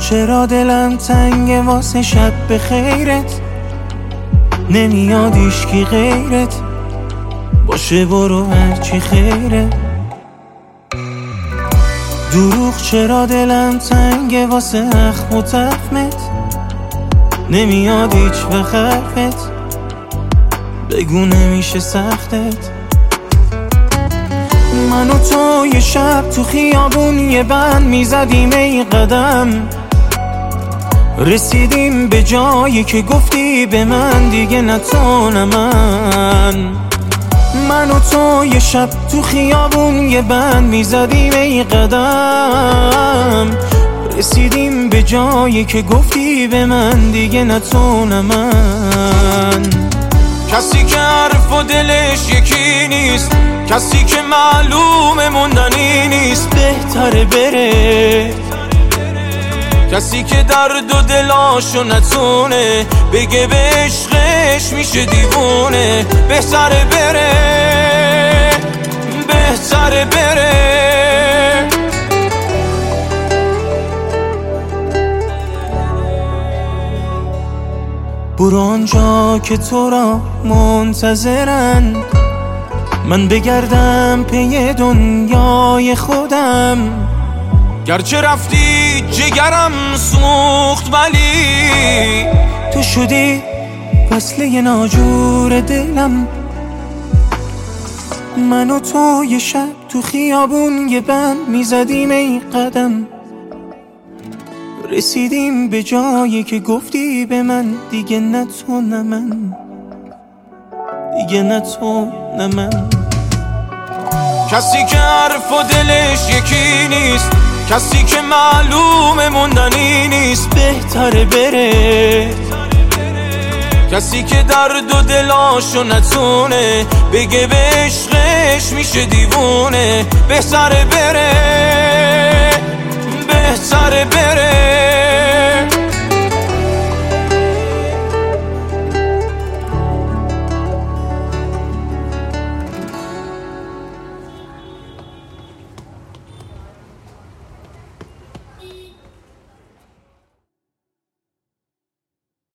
چرا دلم تنگه واسه شب به خیرت، نمیاد هیچکی غیرت، باشه برو هرچی خیره. دروغ چرا دلم تنگه واسه اخم و تخمت، نمیاد هیچ وقت حرفت، بگو نمیشه سختت. من و تو یه شب تو خیابون یه بند میزدیم ای قدم، رسیدیم به جایی که گفتی به من دیگه نه تو نه من و تو یه شب تو خیابون یه بند میزدیم ای قدم، رسیدیم به جایی که گفتی به من دیگه نه تو نه من. کسی که حرف و دلش یکی نیست، کسی که معلوم موندنی نیست، بهتره بره. کسی که درد و دلاشو نتونه بگه به عشقش میشه دیوونه، بهتره بره، بهتره بره. برو آنجا که تو را منتظرن، من بگردم پی دنیای خودم. گرچه رفتی جگرم سوخت ولی تو شدی وصله ناجور دلم. من و تو یه شب تو خیابون یه بند میزدیم ای قدم، رسیدیم به جایی که گفتی به من دیگه نه تو نه من، دیگه نه تو نه من. کسی که حرف و دلش یکی نیست، کسی که معلوم موندنی نیست، بهتره بره. کسی که درد و دلاشو نتونه بگه به عشقش میشه دیوونه، بهتره بره، بهتره بره.